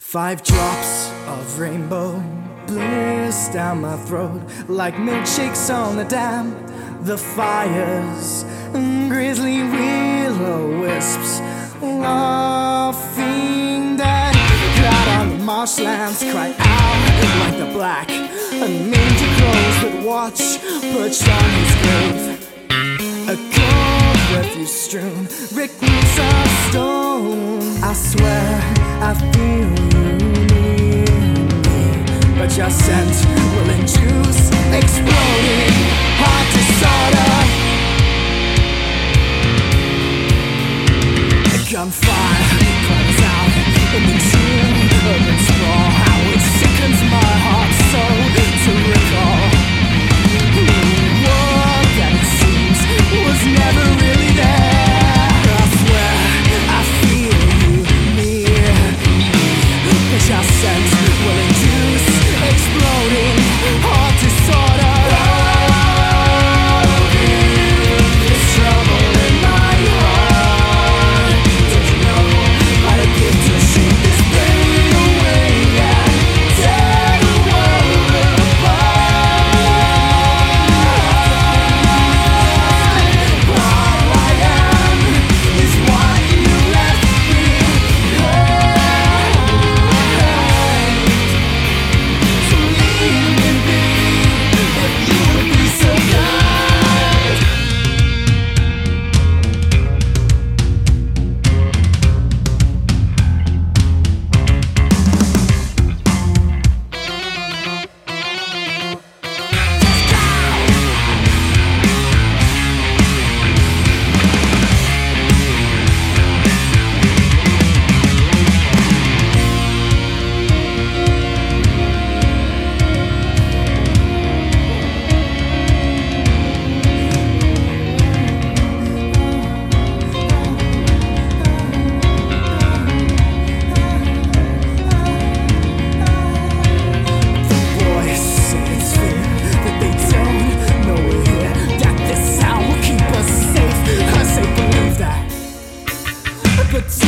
5 drops of rainbow bliss down my throat like milkshakes on the dam. The fires and grisly will-o-wisps laughing dead. Out on the marshlands cry out like the black and mangy crows that watch perched on his grave. A cold refuse strewn brick roots of stone. I swear I feel you near me, but your scent will induce exploding heart disorder. Gunfire cries out in the chill urban sprawl. How it sickens my heart so to recall the world that it seems was never really there. I swear I feel you near me, but your scent will induce exploding heart disorder. There's trouble in my heart. Don't you know how to get to shake this pain away and tear the world apart? All I am is what you left behind. So leave me be, if you would be so kind. But